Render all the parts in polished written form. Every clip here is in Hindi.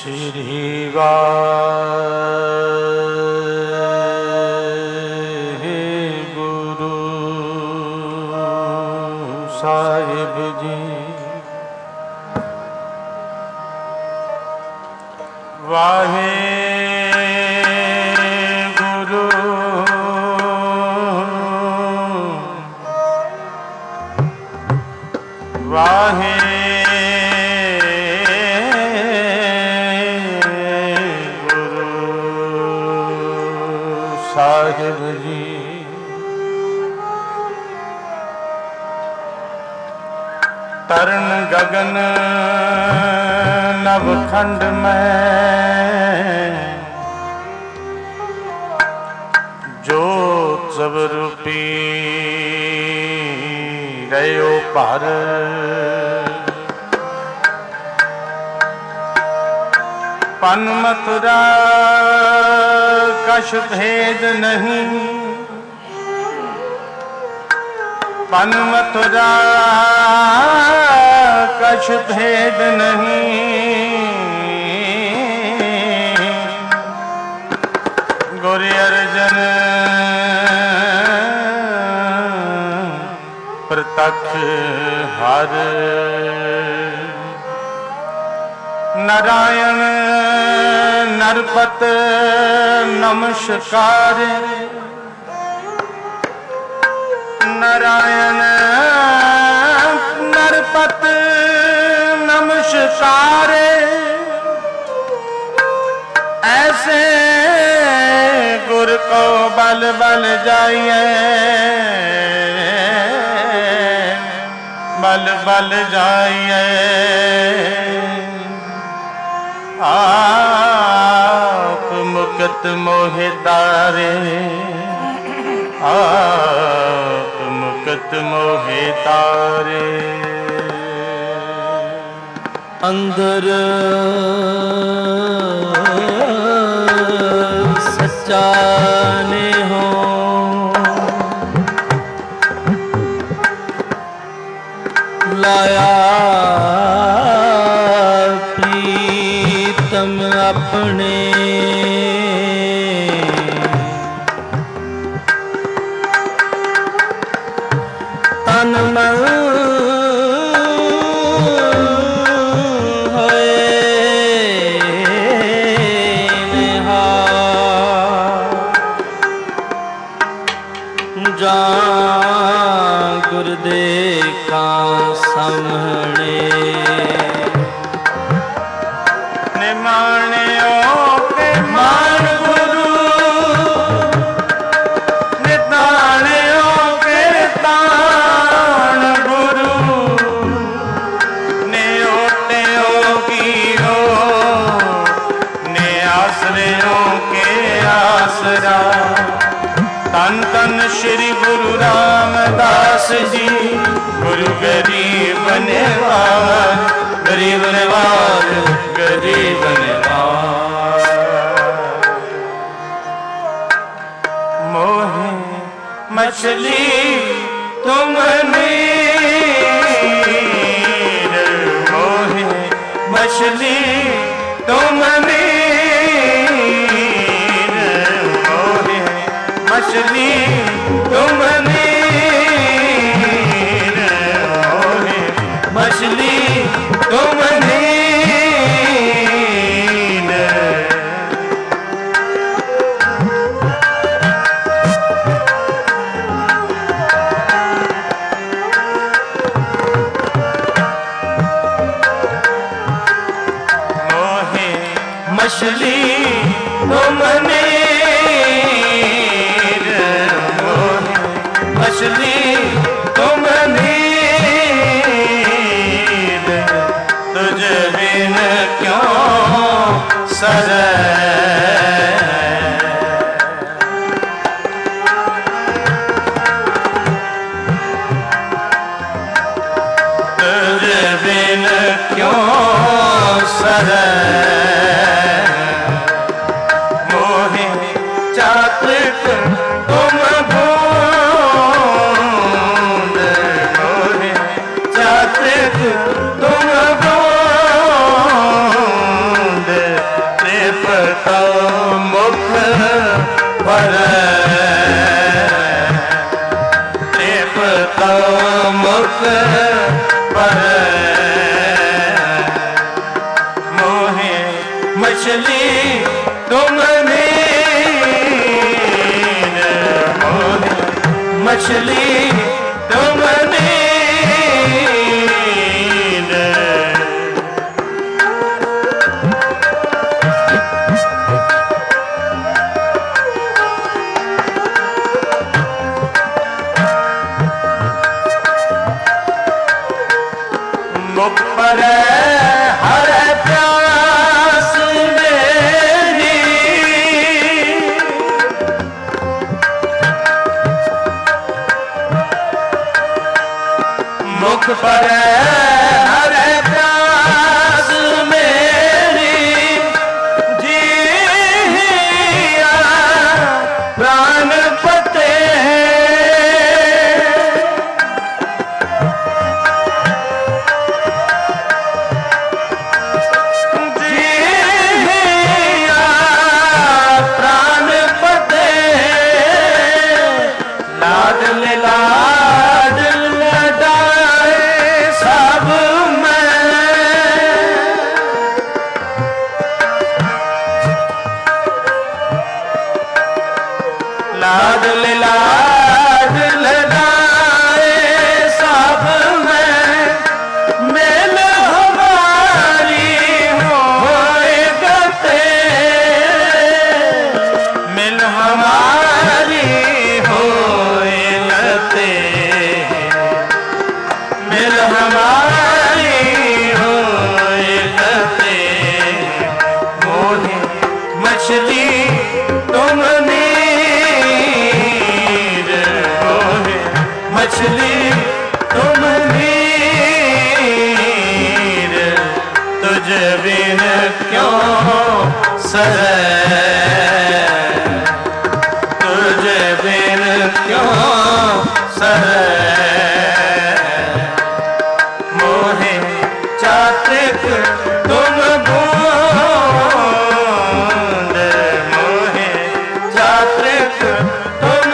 श्री वाहिगुरु साहिब जी। वाहिगुरु साहिब जी। तरण गगन नवखंड में जोत सब रूपी रयो पार। पन मथुरा कछ भेद नहीं, पन मथुरा कछ भेद नहीं। गुरु अर्जन प्रत्यक्ष हर। नारायण नरपत नमस्कार, नारायण नरपत नमस्कार। ऐसे गुर को बल बल जाइए, बल बल जाइए। आप मुक्त मोहि तारे, आप मुक्त मोहि तारे। अंदर सच्चा ने हो, लाया प्रीतम अपने। तन मन होए निहाल, जान गुरदेखा समणे। निमाणियो के मान गुरु, निताणियो के ताण गुरु। नियोटियो गिरो, ने आसरियों के आसरा। तन तन श्री गुरु रामदास जी, गुरु गरीब निवार, गरीब निवार, गरीब निवार। मोहे मछली तुम नीर, मोहे मछली तुम नीर। मोहे मछली तुम नीर, मोहे मछली तुम नीर। मोहे मछली तुम नीर, मोहे मछली तुम नीर। तुझ बिन क्यों सरे, तुझ बिन क्यों सरे। मोहे चातक तुम भूंद, मोहे चातक तुम भूंद। मछली तुम नीर मोहे मछली तुम नीर मुख पर हर प्यास मेरी मुख पर हर प्यास मेरी जिया प्राण पते लाडल लाड लगाए सब में मेल हमारी होए गते मिल हमारी होए गते मिल हमारी होए गते मोहे मछली तुम मछली तुम नीर तुझ बिन क्यों सहे तुझ बिन क्यों सहे मोहे चातक तुम बूंद मोहे चातक तुम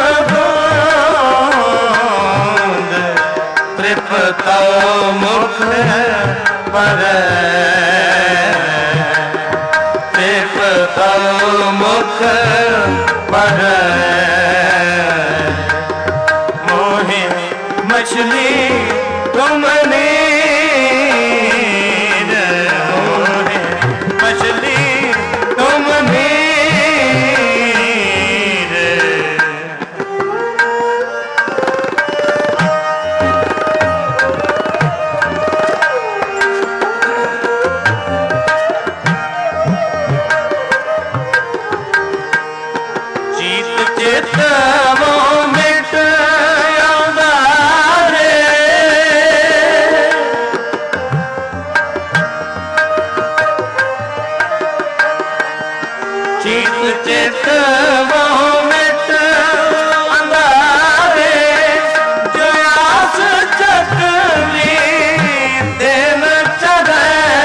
तृप्तो मुख पर तृप्तो मुख पर मोहे मछली तुम नीर मोहे मछली तुम नीर चितवो मिट आंदा रे चितवो मिट आंदा रे जो आस चकवी दिन चढ़े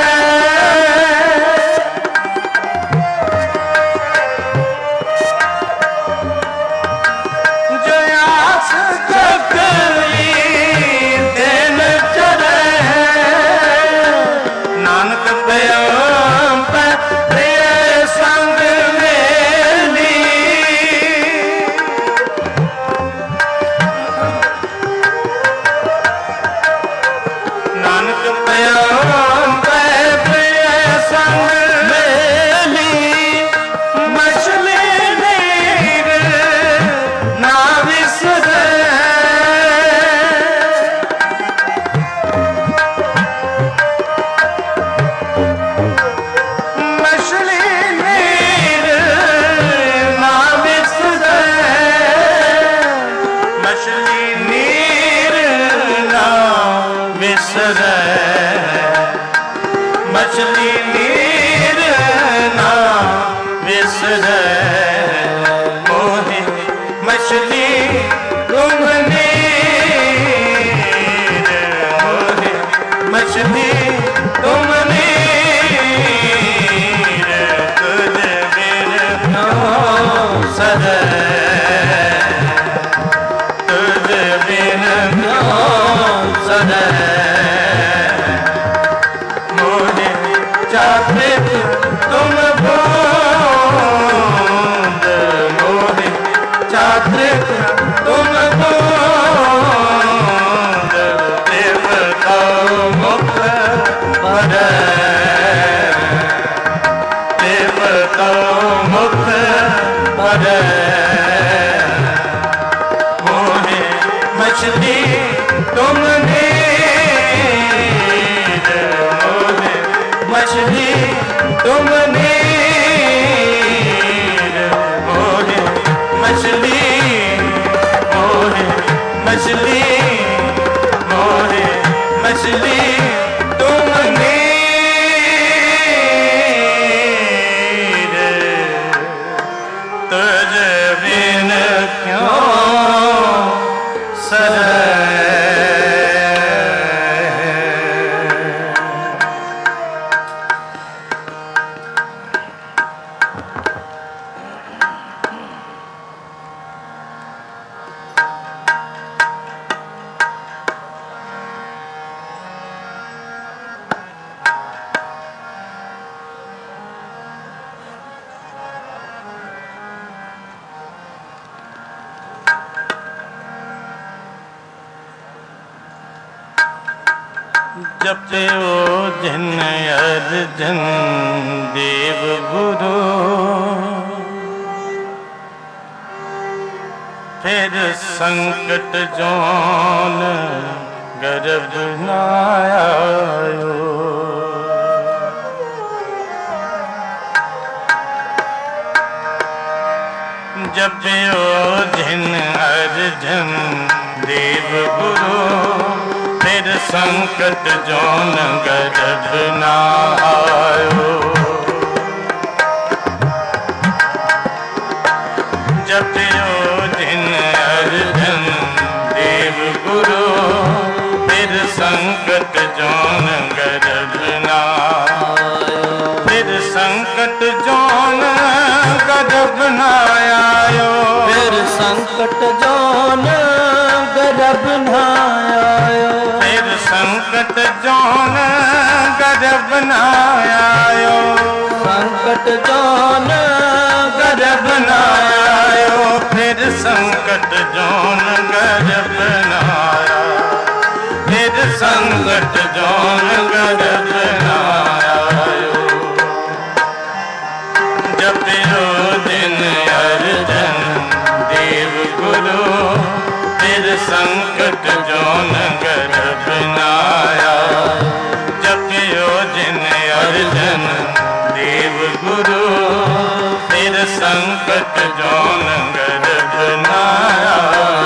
नानक प्रेम प्रिय संग मेली नानक प्रेम प्रिय संग मेली मछली नीर ना विसरे मछली नीर ना विसरे मोहे मछली तुम नीर मोहे मछली तुम नीर तुझ बिन क्यों सहे तुझ बिन क्यों सहे चात्रिक तुम बूंद मोहे चात्रिक तुम बूंद देवता मुख भरे देवता मुख भरे मोहे मछली तुम नीर मोहे मछली तुम नीर मोहे मछली मोहे मछली मोहे मछली तुम नीर तुझ बिन क्यों सरे जपो जिन अर्जन देव गुरु फिर संकट जोन गर्भ न आयो जपो जिन अर्जन देव गुरु फिर संकट जोन गर्भ न आयो जपो जिन अर्जन देव गुरु फिर संकट जोन गर्भ न आयो फिर संकट जोन गर्भ न आयो फिर संकट जोन गर्भ न आयो फिर संकट जोन गर्भ न आयो संकट जोन गर्भ न आयो फिर संकट जोन गर्भ न आया फिर संकट जोन गर्भ न आयो जपो दिन अर्जन देव गुरु फिर संकट जोन गर्भ न आया जपो जिन अर्जन देव गुरु फिर संकट जोन गर्भ न आया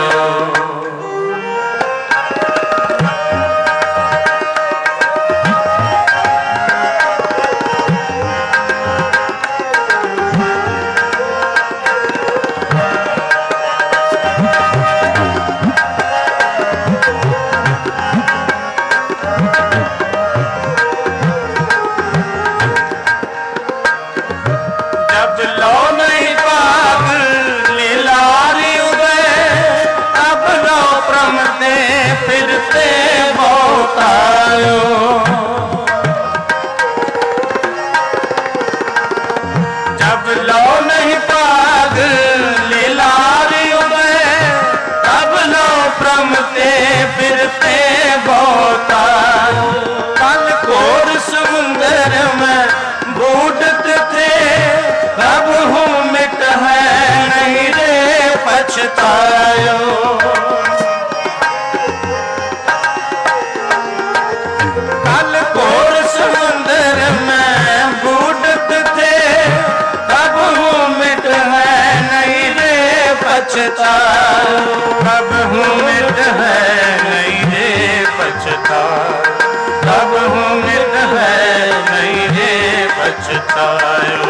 जब लो नहीं पाग लीलारी उदय तब लो प्रमते फिरते बोता कल कोर समुंदर में बूढ़त थे अब हूँ मिट है नहीं रे पछतायो कल कोर समुंदर में बूढ़त थे अब हूँ मिट है नहीं रे पछता अब हूँ मिट है नहीं रे पछता अब हूँ मिट है नहीं रे पछतायो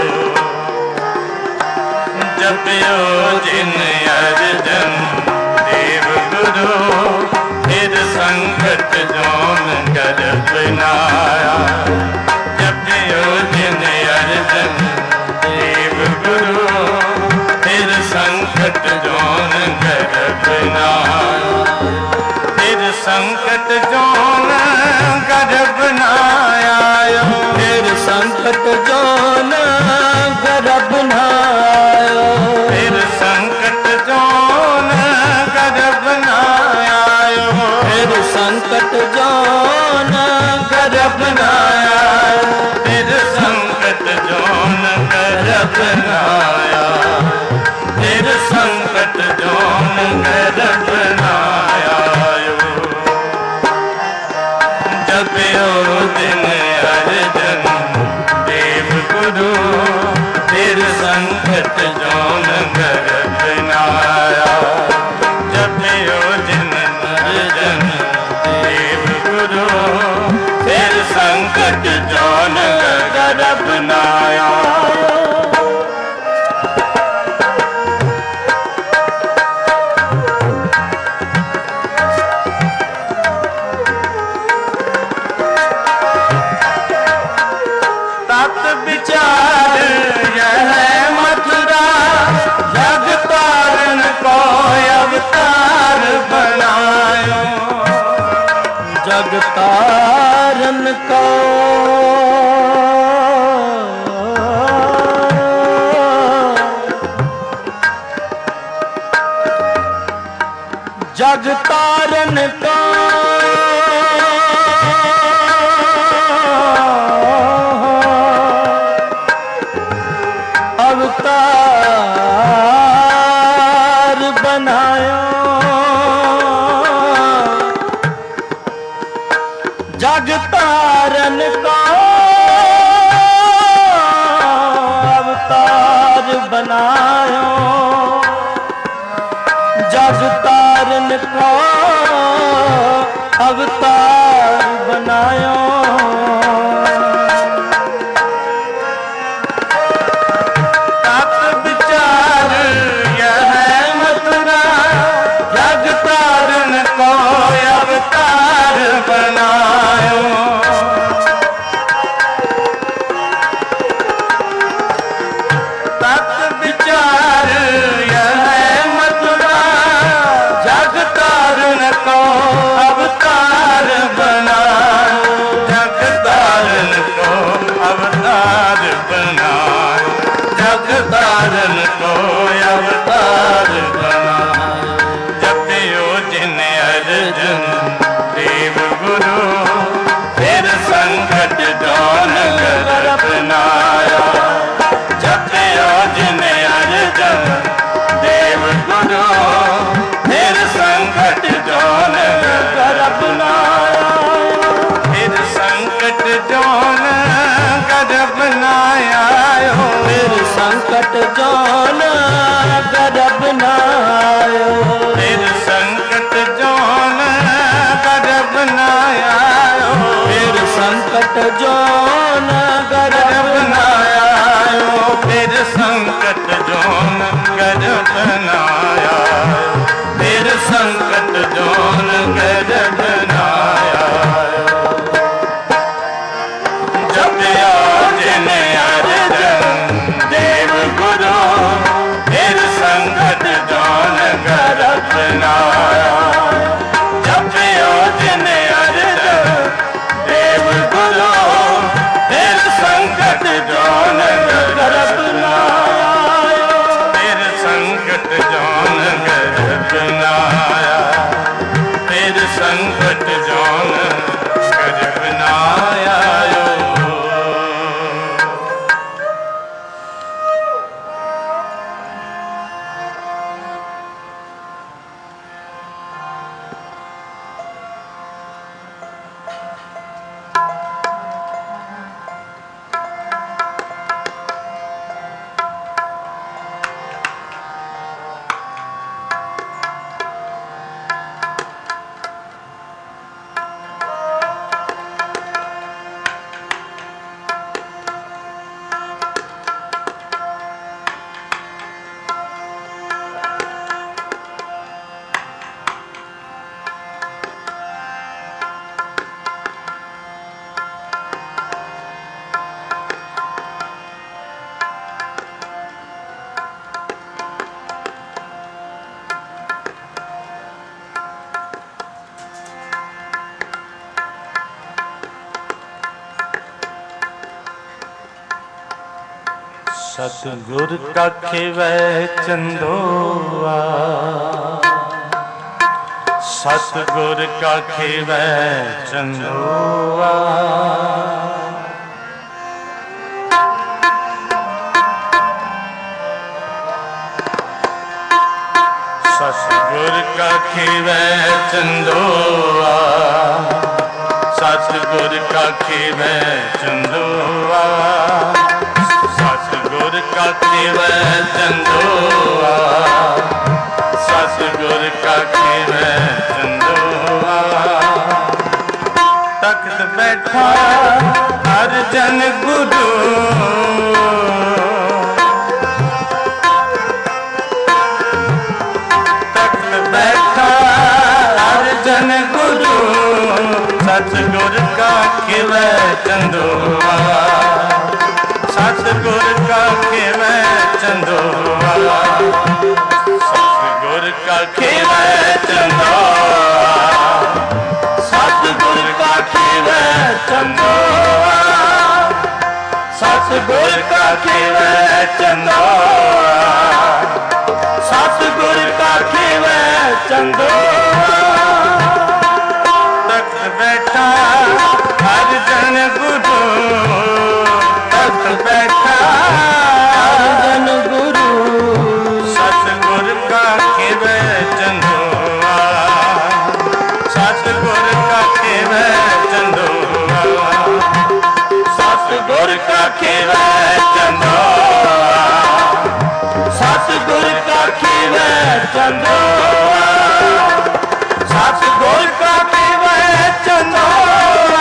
जपो जिन अर्जन देव गुरु फिर संकट जोन गर्भ न आया जपो जिन अर्जन देव गुरु फिर संकट जोन गर्भ न आया फिर संकट जोन गर्भ न आयो फिर संकट बनाया, फिर संकट जोन कर बनाया, फिर संकट जोन कर बनाया। जब ओ दिन अर्जन देव गुरु, फिर संकट जोन कर बनाया। जब ओ दिन अर्जन देव गुरु, फिर संकट जोन कर बनाया। तत विचार यह मथुरा, जग तारण को अवतार बनायो, जग तारण को जग तारण को अवतार बनायो, जग तारण को अवतार बनायो, जग तारण को अवतार बनायो। बनायो, तत विचार यह मथुरा, जग तारण को अवतार बनायो, जग तारण को अवतार बनायो, जग तारण को अवतार बनायो। जब ओ दिन अर्जन देव गुरु, फिर संकट जोन कर बनाया। जब ओ दिन अर्जन देव गुरु, फिर संकट जोन कर बनाया, फिर संकट जोन कर बनाया, फिर संकट जोन कर बनायो, फिर संकट जोन कर बनाया, फिर संकट जोन कर बनाया, फिर संकट जोन कर बनाया, फिर संकट जोन कर बनाया। जब ओ दिन अर्जन देव गुरु, फिर संकट जोन कर बनाया। जब ओ दिन अर्जन देव गुरु, फिर संकट जोन कर बनाया, फिर संकट जोन कर बनाया, फिर संकट जोन कर बनाया। सतगुर का खिवै चंदोआ, सतगुर का खेवै चंदुआ सतगुर का खेवै चंदुआ सतगुर का खेवै चंदुआ सतगुर का खेवै चंदुआ सतगुर का खेवै चंदुआ तख्त बैठा हर जन गुरु तख्त बैठा हर जन गुरु सतगुर का खेवै चंदुआ सतगुर का खेवै चंदुआ सतगुर का खेवै चंदुआ सतगुर का खेवै चंदुआ सतगुर का खेवै चंदुआ सतगुर का खेवै चंदुआ तख्त बैठा हर जन गुरु तख्त बैठा हर जन गुरु सतगुर का खेवै चंदुआ सतगुर का खेवै चंदुआ सतगुर का खेवै चंदुआ सतगुर का खेवै चंदुआ सतगुर का खेवै चंदुआ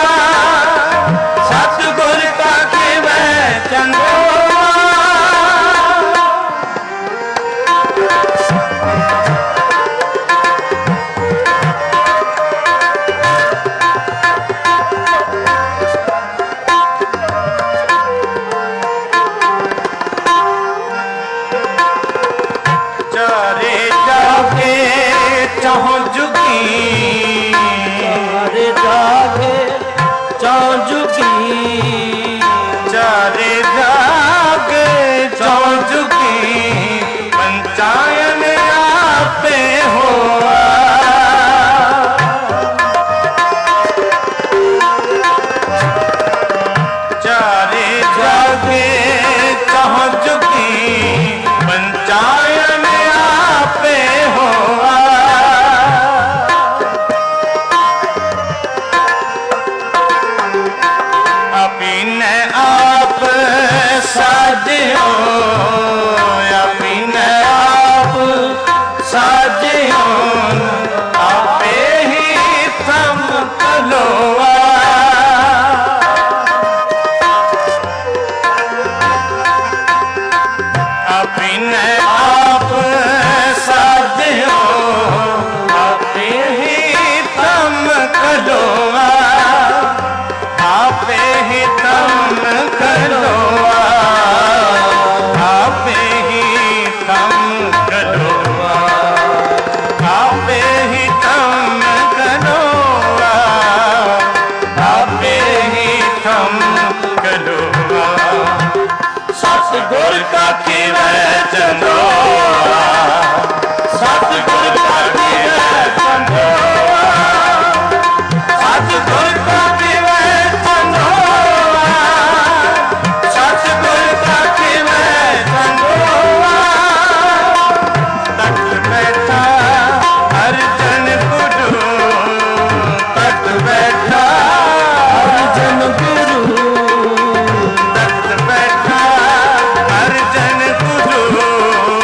सतगुर का खेवै चंदुआ चारे जागे चाहो जुगी चारे जागे चाहो जुगी चारे जागे चाहो जुगी पंचायन आपे हुआ चारे जागे चाहो जुगी पंचायन आपे हुआ अपने आप साजियो अपने आप साजियो आपे ही थम कलोआ अपने आप साजियो आपे ही थम कलोआ आपे ही थम कलोआ आपे ही थम कलोआ आपे ही थम कलोआ आपे ही थम कलोआ सतगुर का खेवै चंदुआ सतगुर का खेवै चंदुआ सतगुर का खेवै चंदुआ सतगुर का खेवै चंदुआ तख्त बैठा हर जन गुरु तख्त बैठा हर जन गुरु तख्त बैठा हर जन गुरु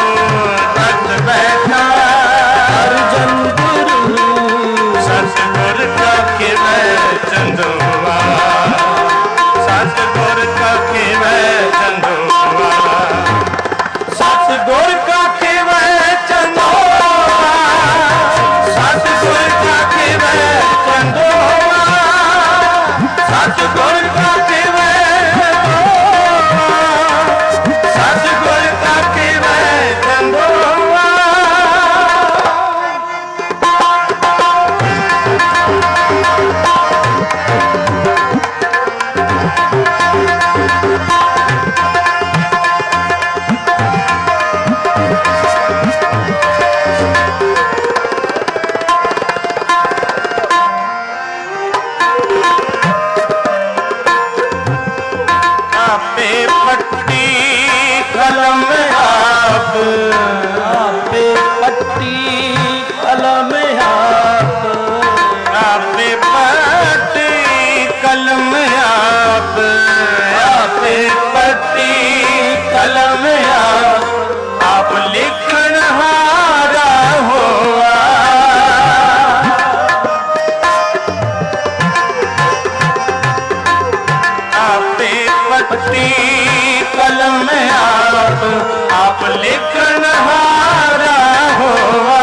में आप लिखन हारा होवा।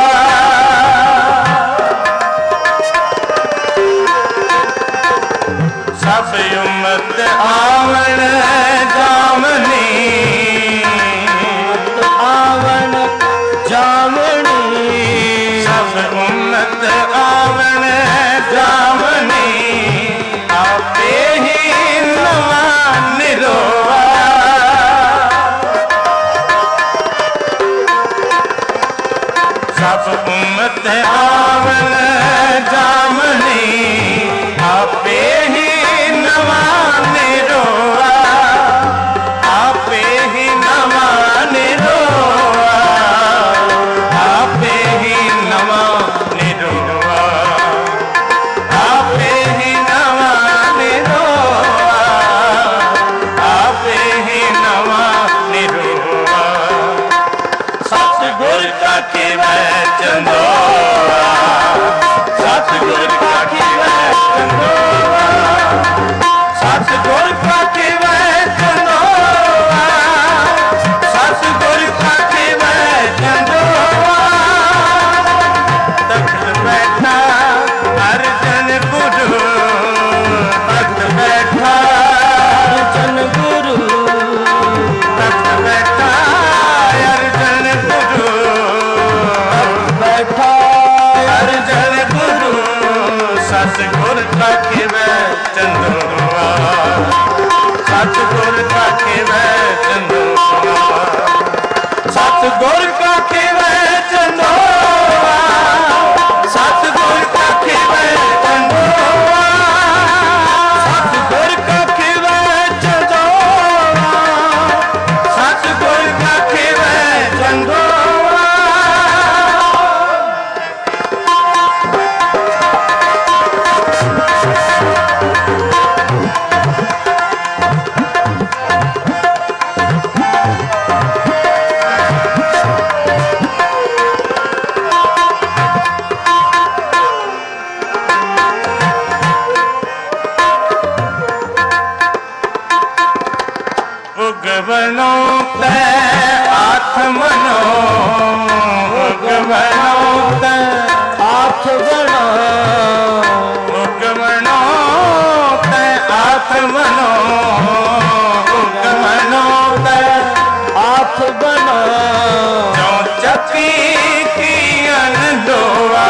सब उम्मत आवण जामनी, आवण जामनी, सब उम्मत आवण जामनी, आपे ही नवा निरोवा। सब उम्मत आवण जामनी, आपे ही नवा निरोवा, आपे ही नवा निरोवा, आपे ही नवा निरोवा, आपे ही नवा निरोवा, आपे ही नवा निरोवा। सतगुर का खिवै चंदोआ, सतगुर का खिवै चंदोआ, सतगुर का खिवै चंदोआ, सतगुर का खिवै चंदोआ। तख्त बैठा अर्जन गुरु, तख्त बैठा अर्जन गुरु, तख्त बैठा अर्जन गुरु, बैठा अर्जन गुरु। सतगुर का खिवै चंदोआ, सतगुर का खिवै चंदोआ, सतगुर का खिवै चंदोआ, सतगुर का खिवै चंदोआ, सतगुर का खिवै चंदोआ, सतगुर का खिवै चंदोआ। उगवनो ते आत्मनो, उगवनो ते आत्मनो, उगवनो ते आत्मनो, उगवनो ते आत्मनो, जो चकी की अनदोआ।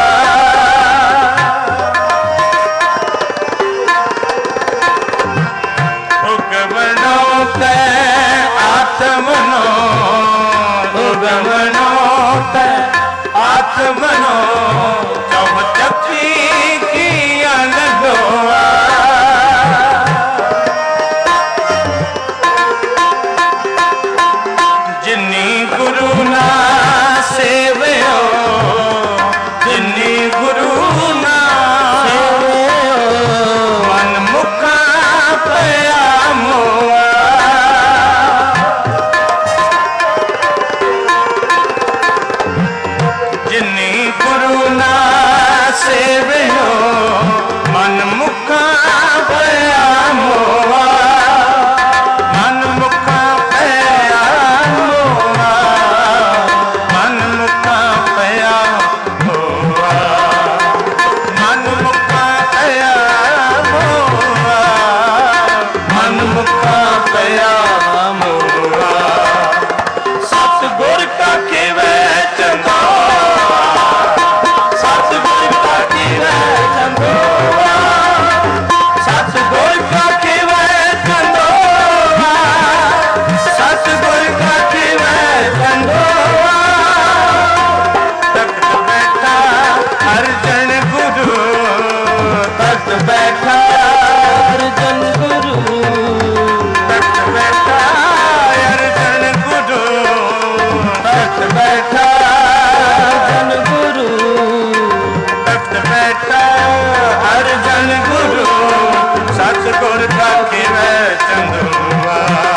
उगवनो ते आत्मनो, उगवनो ते आत्मनो, जो चकी की अनदोआ। जिन्नी गुरु ना सेवयो, जिन्नी गुरु ना सेवयो, मन मुखा पया मोआ। जिन्नी गुरु ना सेवयो, मन मुखा पया मोआ, मन मुखा पया मोआ, मन मुखा पया मोआ, मन मुखा पया मोआ, मन मुखा पया मोआ। सतगुर का खिवै चंदोआ, सतगुर का खिवै चंदोआ, सतगुर का खिवै चंदोआ, सतगुर का खिवै चंदोआ। तख्त बैठा अर्जन गुरु, तख्त बैठा अर्जन गुरु, तख्त बैठा अर्जन गुरु, तख्त बैठा अर्जन गुरु, तख्त बैठा अर्जन गुरु। सतगुर का खिवै चंदोआ,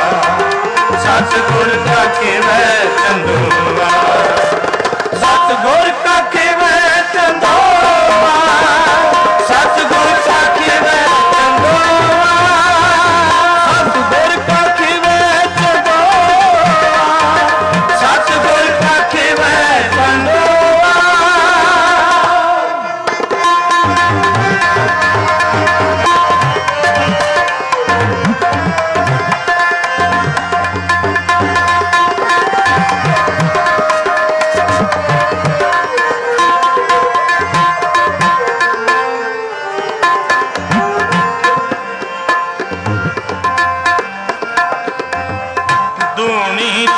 सतगुर का खिवै चंदोआ, सतगुर का खिवै चंदोआ, सतगुर का खिवै चंदोआ, सतगुर का खिवै चंदोआ,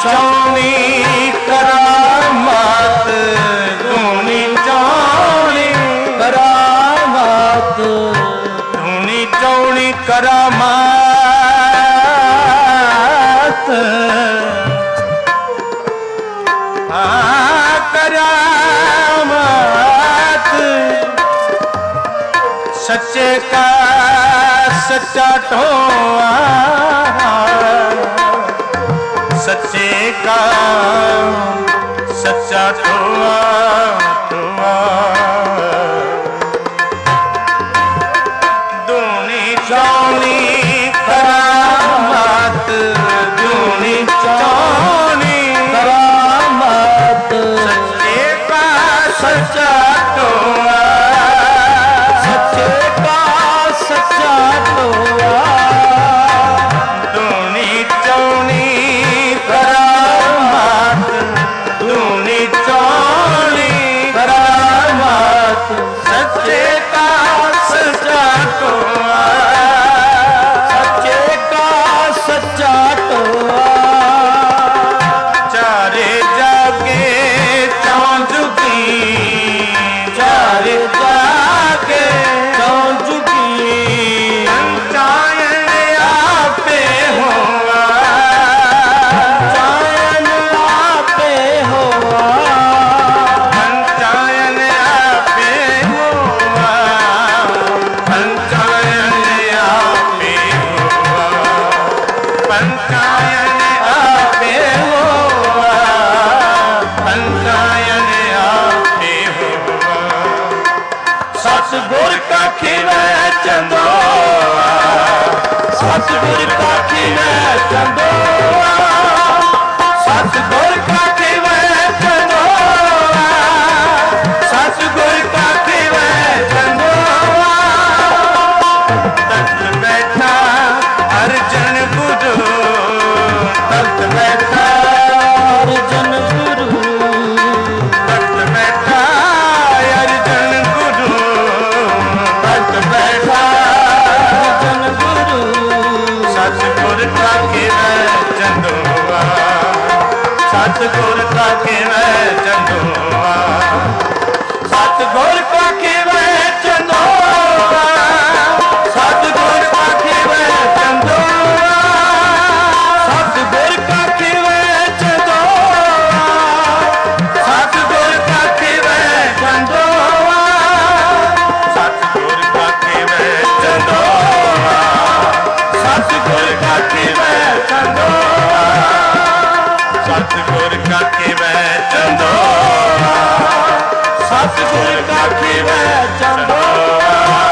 चौनी करामात दूनी चौनी करामात दूनी चौनी करामात करामात सच्चे का सच्चा ठोआ सच्चे का सच्चा ठोआ ठोआ दूनी चौनी करामात दूनी चौनी करामात सच्चे का सच्चा ठोआ सच्चे का सच्चा ठोआ दूनी चौनी करामात दूनी चौनी करामात सच्चे का सच्चा ठोआ सच्चे का सच्चा ठोआ चारे जाके चौंजुकी चारे जाके चौजुकी पंचायन आपे हुआ चायन आपे होआ पंचायन आपे हुआ पंचायन आपे हुआ पंचायन आपे हुआ पंचायन आपे हुआ सतगुर का खिला चंदोआ सतगुर का खिला चंदोआ सतगुर का खिला चंदोआ सतगुर का खिला चंदोआ तख्त बैठा अर्जन गुरु तख्त बैठा अर्जन गुरु तख्त बैठा अर्जन गुरु तख्त बैठा अर्जन गुरु सतगुर का खिला चंदोआ सतगुर का खिला चंदोआ सतगुर का खिला चंदोआ सतगुर का खिला चंदोआ सतगुर का खिला चंदोआ सतगुर का खिला चंदोआ सतगुर का खिला चंदोआ सतगुर का खिला चंदोआ सतगुर का खिला चंदोआ सतगुर का खिला चंदोआ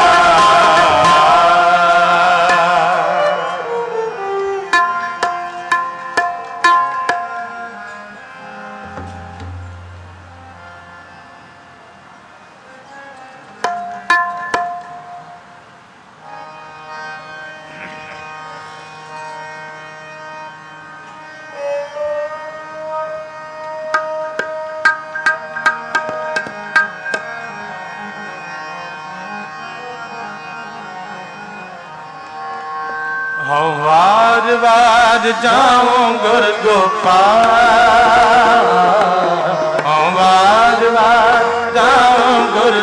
हाँ वार वार जाऊं गुर गोपाल हाँ वार वार जाऊं गुर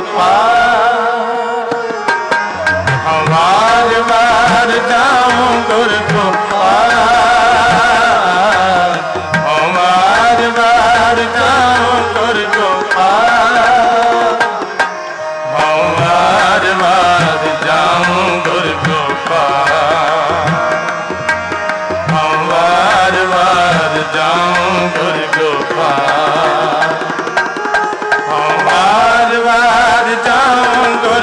गोपाल हाँ वार वार जाऊं गुर गोपाल हाँ वार वार जाऊं गुर गोपाल हाँ वार वार जाऊं गुर गोपाल वार वार जाऊं गुर गोपाल वार वार जाऊं गुर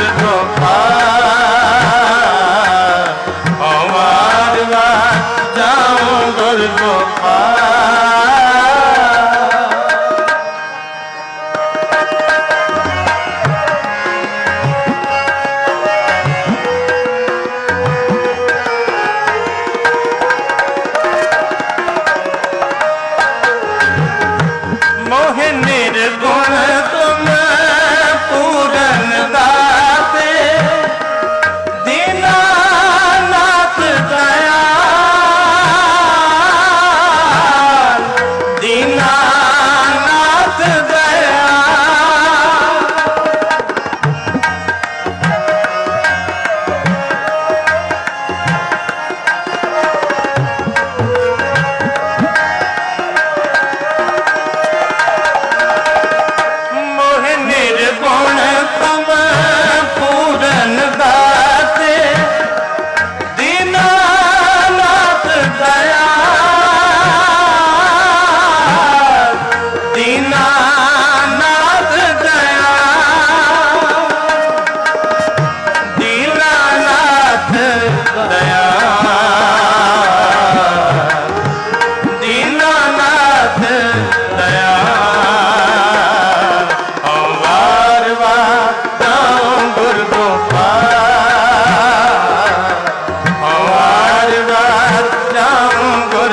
गोपाल वार वार जाऊं गुर गोपाल मोहे निर्गुण तुम पूरन दाते दीनानाथ दया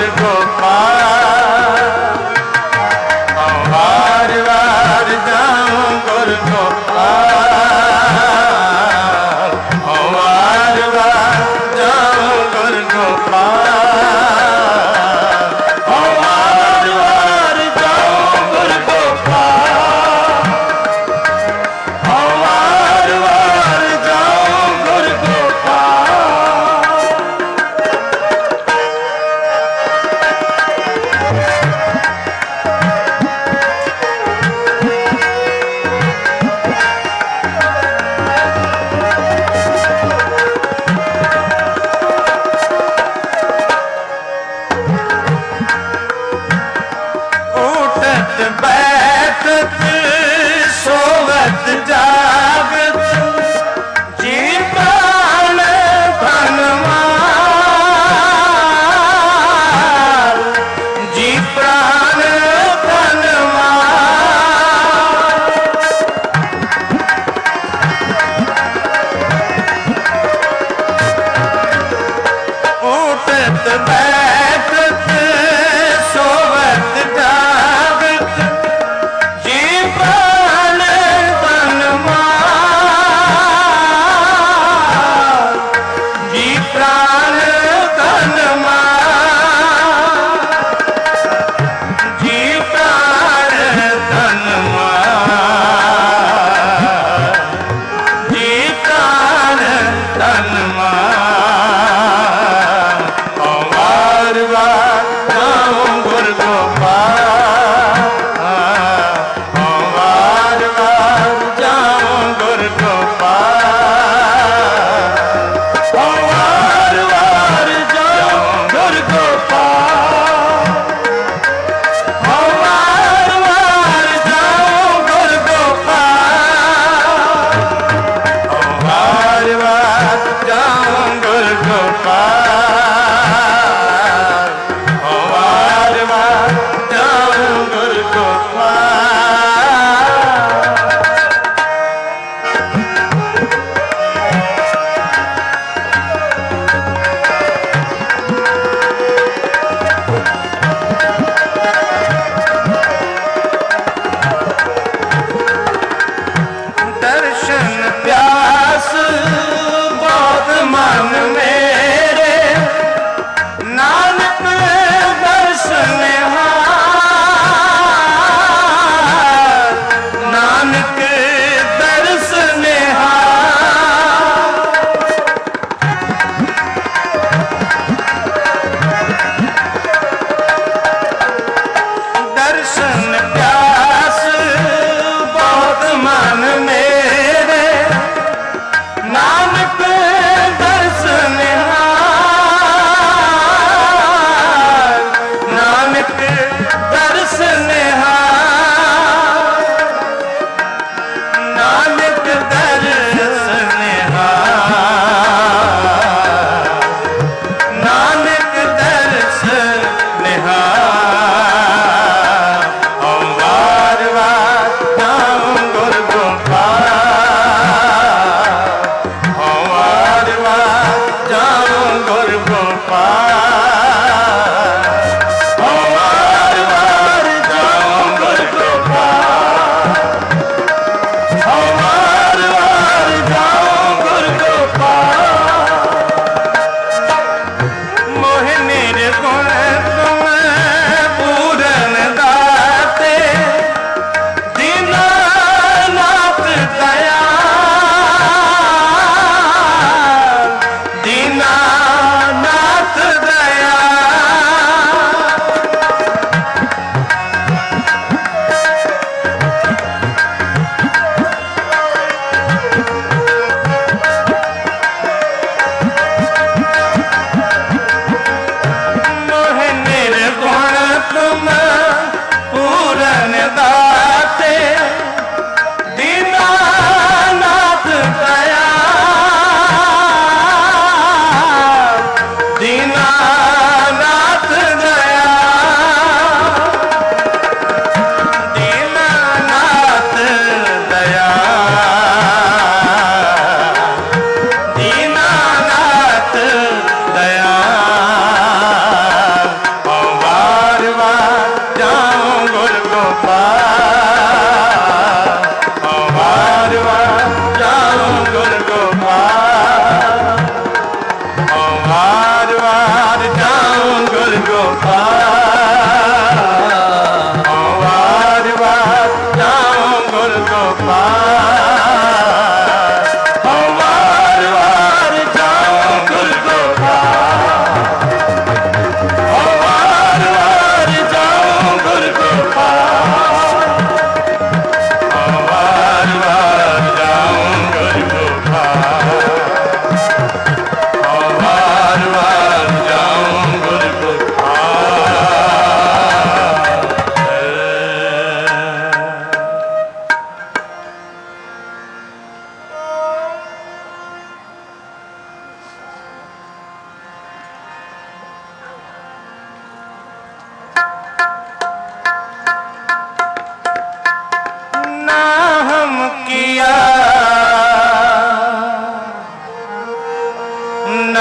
गोपाल वार वार जाऊं गुर गोपाल वार वार जाऊं गुर गोपाल वार वार जाऊं गुर गोपाल वार वार जाऊं गुर गोपाल। उठत बैठत सोवत जागत जी प्राण धनवान जी प्राण धनवान। उठत बैठत सोवत जागत जी प्राण धनवान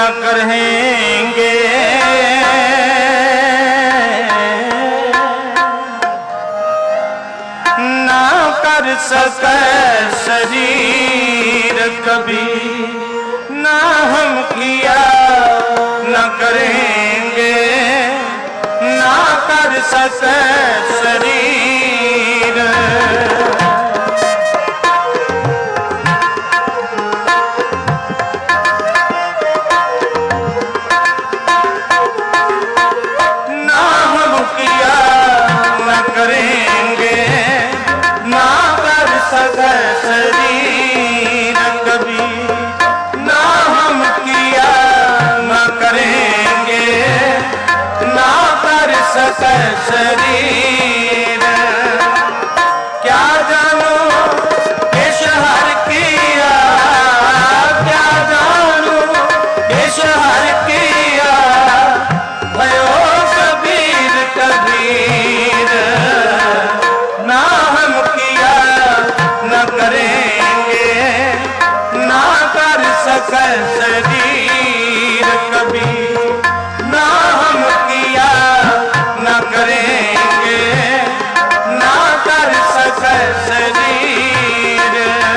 करेंगे। ना कर सके शरीर कभी, ना हम किया न करेंगे। ना कर सके शरीर, ना हम किया न करेंगे। ना कर सके शरीर कभी, ना हम किया न करेंगे। ना कर सके शरीर, क्या जानो इस हर किया, क्या जानो इस हर किया। भयो कबीर कबीर, ना हम किया न करेंगे। ना कर सके शरीर कभी, ना हम किया न करेंगे। ना कर सके शरीर,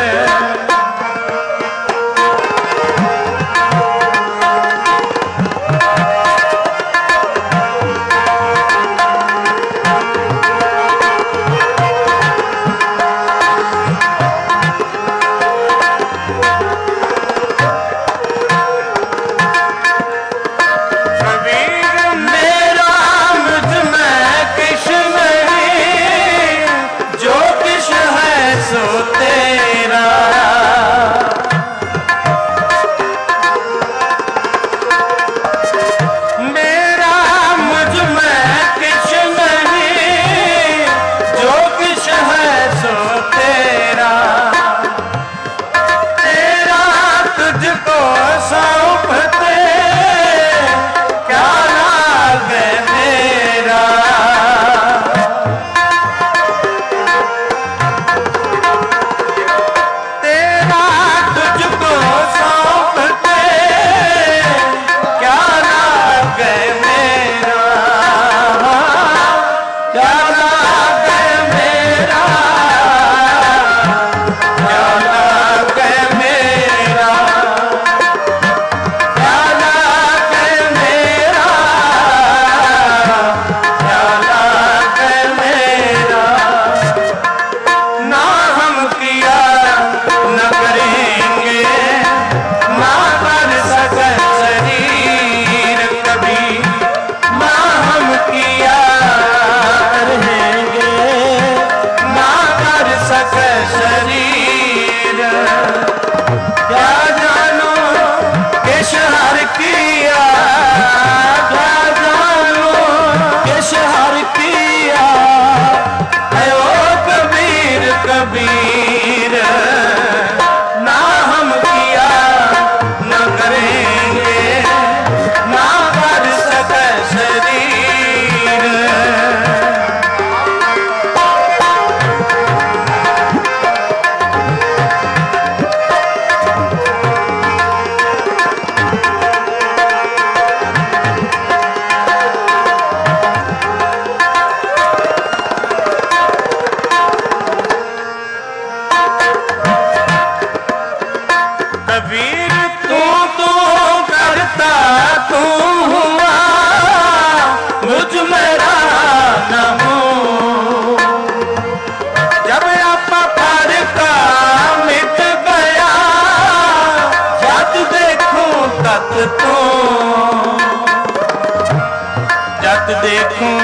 जत देखूं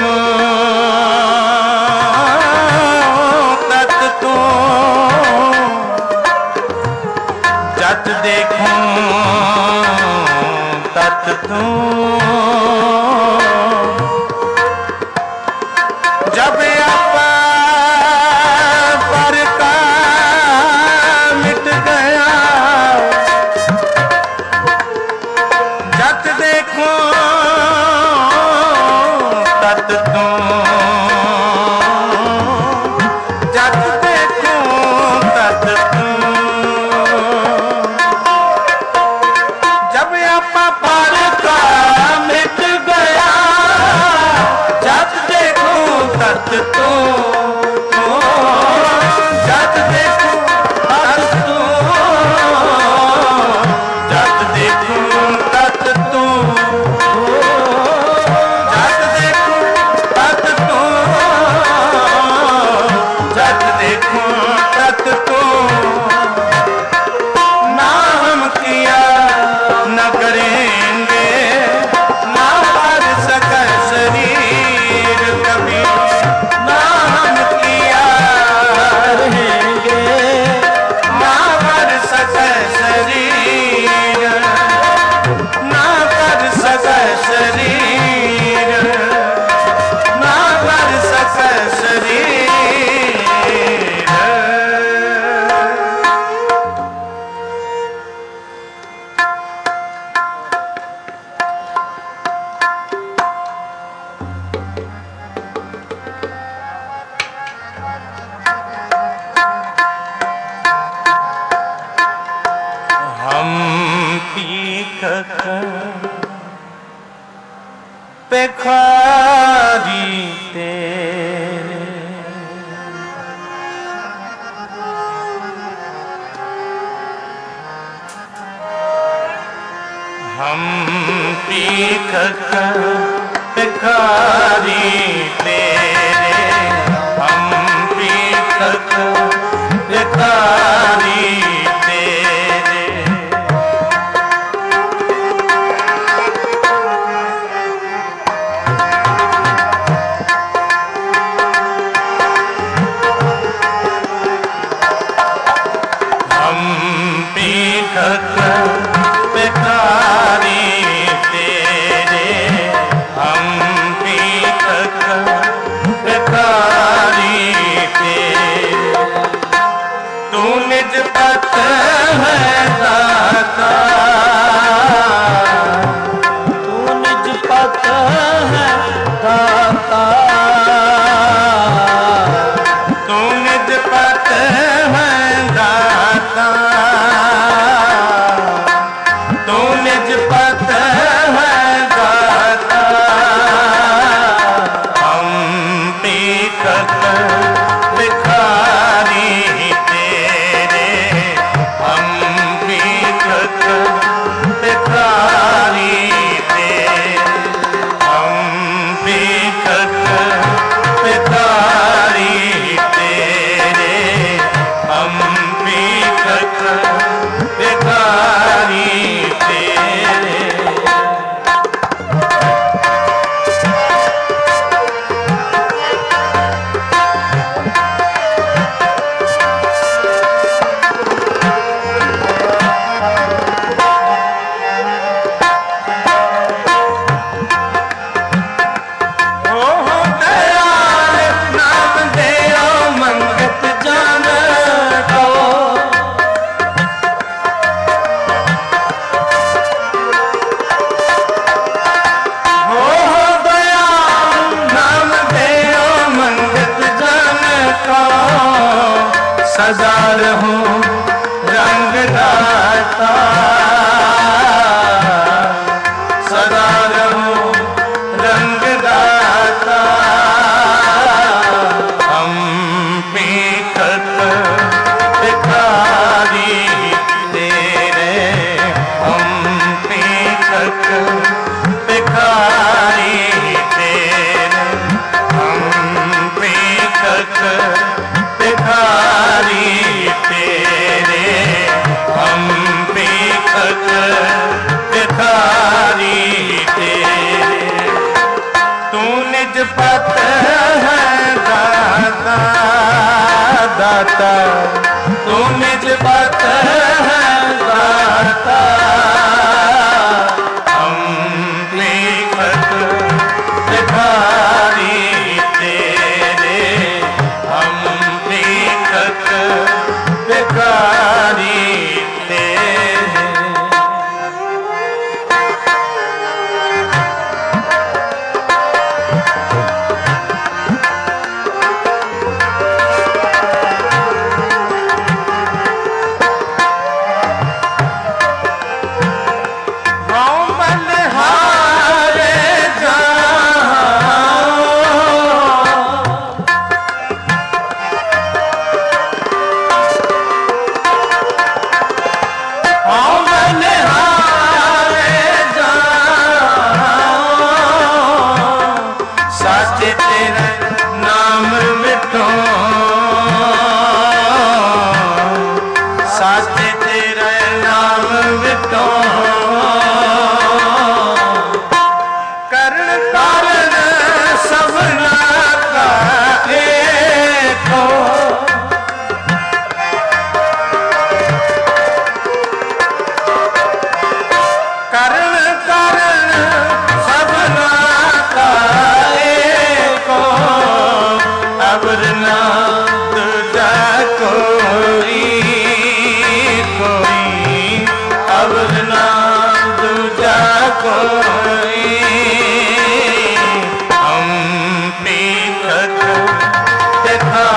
तत तू, जत देखूं तत तू। जब आपा पर का मिट गया, जत देखूं तत तू, जत देखूं तत तू। जब आपा पर तत तू जत देखूं तत तू जत देखूं तत तू जत देखूं तत तू जत देखूं तत तू ना हम किया न करेंगे ना कर सके शरीर कभी ना हम किया रहेंगे ना कर सके शरीर ना कर सके शरीर ना कर सके शरीर हम पीख पेखारी तेरे हम पीख पेखारी तेरे हम पीख पेखारी तेरे हम पीख पेखारी तेरे हम पीख पेखारी तेरे तू निज पत है दाता तू निज पत है दाता तू निज पत है दाता तू निज पत है दाता हम पीख भिखारी तेरे हम पीख भिखारी तेरे हम पीख भिखारी तेरे हम पीख भिखारी तेरे हो दयाल नाम देओ मंगत जान को हो दयाल नाम देओ मंगत जान को सजा रहूं रंग दाता सदा रहूं रंग दाता हम पीख भिखारी तेरे हम पीख भिखारी तेरे हम पीख भिखारी तेरे हम पीख भिखारी तेरे तू निज पत है दाता दाता तू निज पत है दाता हम पीख भिखारी तेरे हम पीख भिखारी तेरे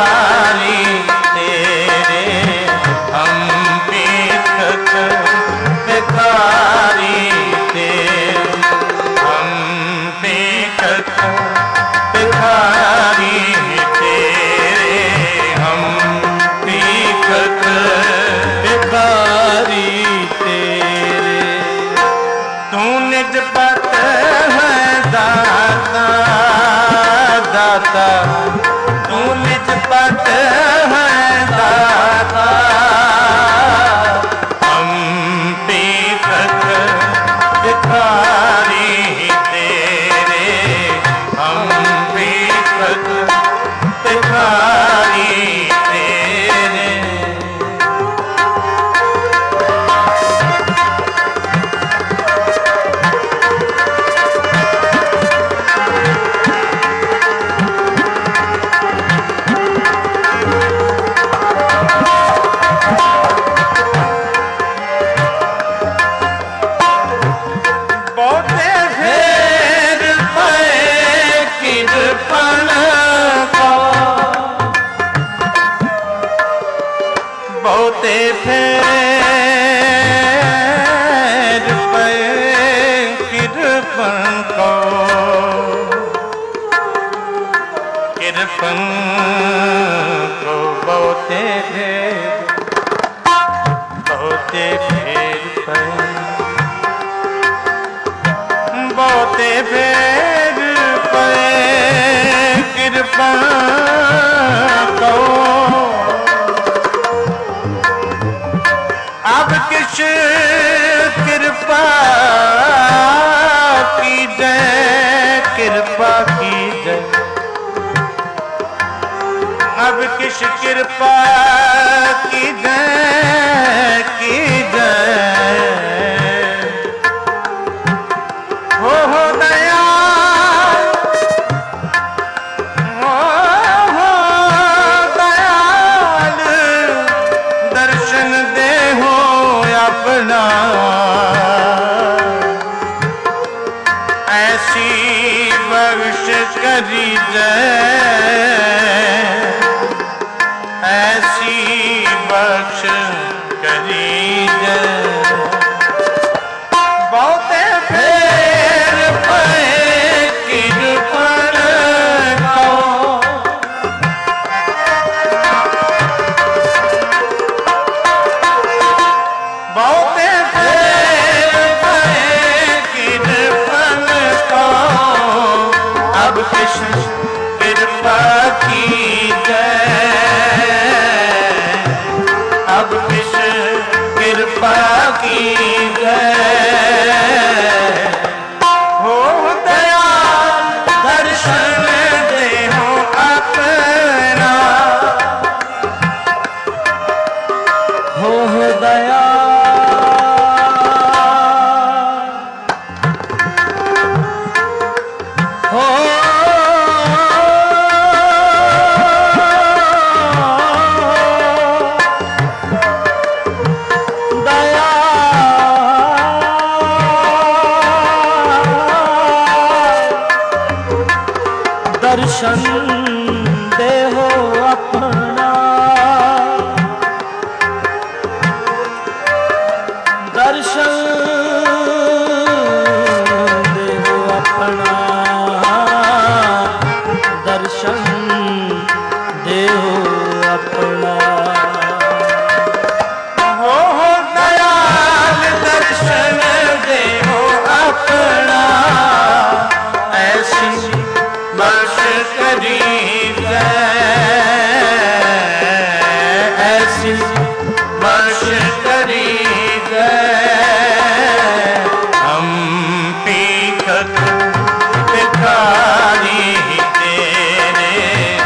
भिखारी तेरे हम भिखक भिखारी तेरे हम भिखक भिखारी तेरे हम भिखक भिखारी तेरे। तू निज पत है दाता दाता तू निज पत है दाता हम भिखक भिखारी तेरे हम भिखक भिखारी तेरे। बहुते फेर पे किरपन को बहुते फेर पे किरपन को किरपन को बहुते फेर पे बहुते फेर पे कृपा को अब किस कृपा की जय कृपा की जय अब किस कृपा की जय की जय। हो दयाल हो दयाल दर्शन दे हो अपना ऐसी बख्श करी जय ऐसी बख्श करी जय। बहुते फेर पे किरपन को बहुते फेर पे किरपन को अब किस कृपा की जय अब किस कृपा की जय। हो दयाल दर्शन दे हो अपना हो दया हो दया दर्शन दे हो अपना दर्शन दे हो अपना दर्शन दे हो अपना। हो दयाल दर्शन दे हो अपना ऐसी बख्श करी जय ऐसी बख्श करी जय। हम भिखक भिखारी तेरे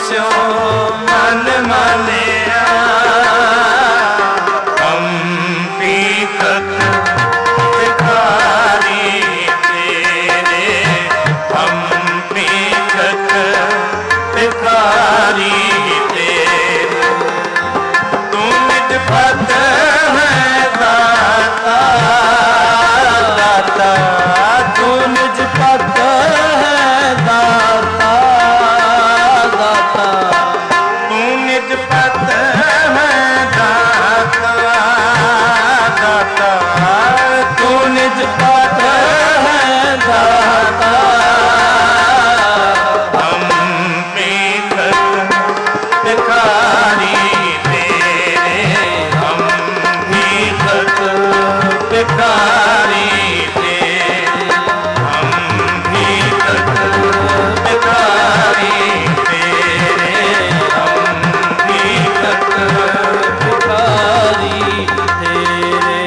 बस्यो मन मानिया हम पीखत भिखारी तेरे हम पीखत भिखारी तेरे तू निज पद है दाता दाता तू निज पद है दाता दाता तू निज पद है दाता दाता तू निज पद है दाता हम पीखत भिखारी तेरे हम पीखत भिखारी तेरे हम पीखत भिखारी तेरे हम पीखत भिखारी तेरे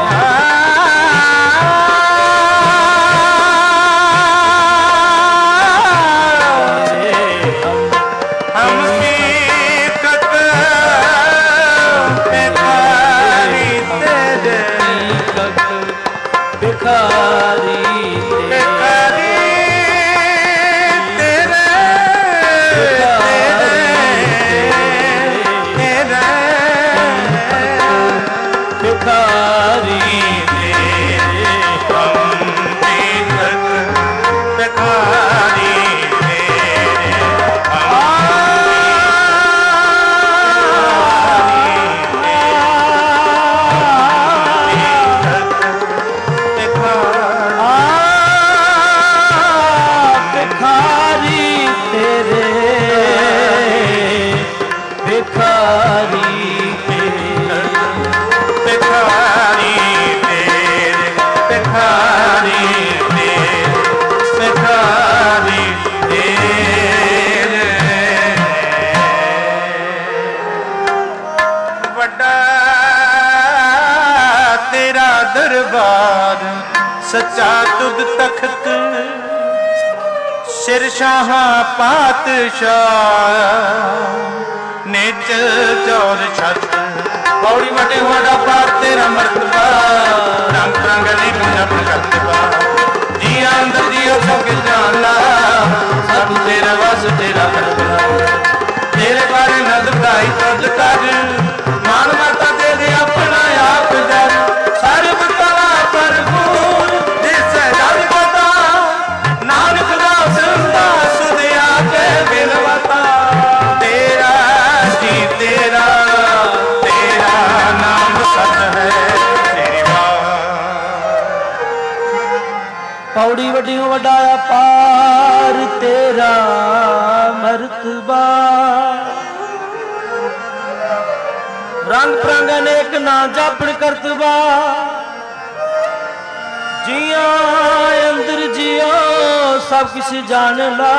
हम पीखत भिखारी तेरे भिखारी भिखारी तेरे तेरे भिखारी हम पीखत भिखारी तेरे भिखारी तेरे भिखारी भिखारी तेरे भिखारी तेरे भिखारी तेरे ਵੱਡਾ ਤੇਰਾ ਦਰਬਾਰ ਸੱਚਾ ਤੁਧ ਤਖਤ ਸਿਰ ਸ਼ਾਹਾਂ ਪਾਤਸ਼ਾਹ ਨਿਜ ਜੋਰ ਛਤ ਪੌੜੀ ਵਟੇ ਹੋੜਾ ਪਾਰ ਤੇਰਾ ਮਰਤਬਾ ਰੰਗ ਰੰਗ ਦੀ ਜਪ ਕਰਤਬਾ ਜੀ ਅੰਦਰ ਜੀਓ ਸਭ ਜਾਣਾ ਸਭ ਤੇਰਾ ਵਸ ਤੇਰਾ ਕਰਤਬਾ ਤੇਰੇ ਬਾਰੇ ਨਦ ਭਾਈ ਤਦ ਕਰ ਮਾਨ ਮਰਤਾ ਦੇ ਦੇ ਆਪਣਾ ਆਪ ਜਰ ਸਰਬ ਕਲਾ ਭਰਪੂਰ ਜਿਸ ਜਨ ਪਤਾ ਨਾਨਕ ਦਾਸ ਦਾਸ ਦਿਆ ਕੇ ਬਿਨਵਤਾ ਤੇਰਾ ਜੀ ਤੇਰਾ ਤੇਰਾ ਨਾਮ ਸਤ ਹੈ ਤੇਰੀ ਬਾਤ ਪੌੜੀ ਵੱਡੀਓ ਵੱਡਾ ਪਾਰ ਤੇਰਾ ਮਰਤਬਾ ਰੰਗ ਪ੍ਰੰਗ ਅਨੇਕ ਨਾ ਜਾਪਣ ਕਰਤਬਾ ਜੀਆਂ ਅੰਦਰ ਜਿਓ ਸਭ ਕਿਛ ਜਾਣ ਲਾ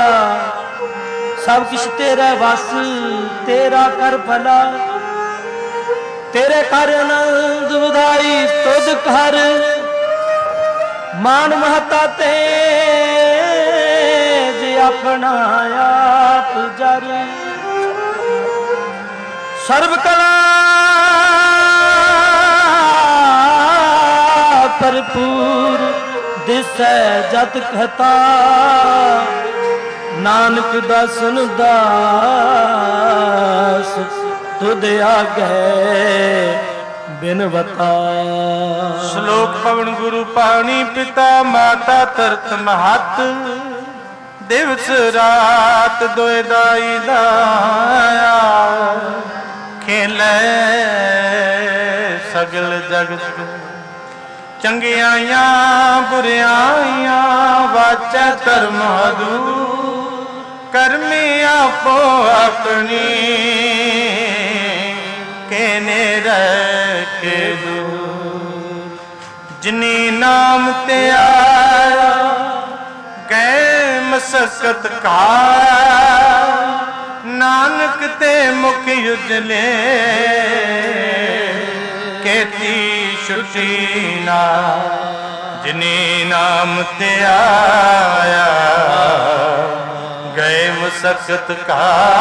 ਸਭ ਕਿਛ ਤੇਰਾ ਵਸ ਤੇਰਾ ਕਰ ਭਲਾ ਤੇਰੇ ਕਰ ਆਨੰਦ ਵਧਾਈ ਤੁਧ ਕਰ ਮਾਨ ਮਹਤਾ ਤੇ ਜੇ ਆਪਣਾ ਆਪ ਜਰ ਸਰਬ ਕਲਾ ਭਰਪੂਰ ਦਿਸੈ ਜਤ ਕਹਤਾ ਨਾਨਕ ਦਾਸਨ ਦਾਸ ਤੁਧ ਆਗੇ ਬਿਨਵਤਾ ਸ਼ਲੋਕ ਪਵਨ ਗੁਰੂ ਪਾਣੀ ਪਿਤਾ ਮਾਤਾ ਤਰਤ ਮਹਤ ਦਿਵਸ ਰਾਤ ਦੋਇ ਦਾਈ ਦਾਇਆ ਖੇਲੇ ਸਗਲ ਜਗਤ ਚੰਗਿਆਈਆਂ ਬੁਰਿਆਈਆਂ ਵਾਚੈ ਧਰਮ ਹਦੂਰ ਕਰਮੀ ਆਪੋ ਆਪਣੀ केने रखे दूर जिनी नाम ते आया गए मसकत का नानक ते मुख युजले कहती छुट्टी ना जिनी नाम ते आया गए गए मुसकत का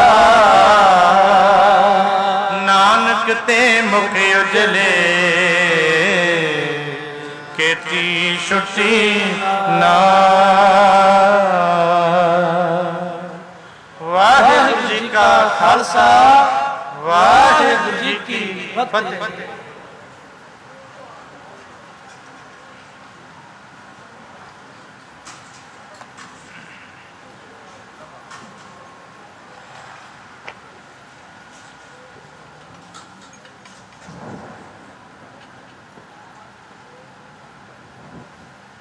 नानक ते मुख उजले केती छुट्टी ना वाहिगुरू जी का खालसा वाहिगुरू जी की फतेह।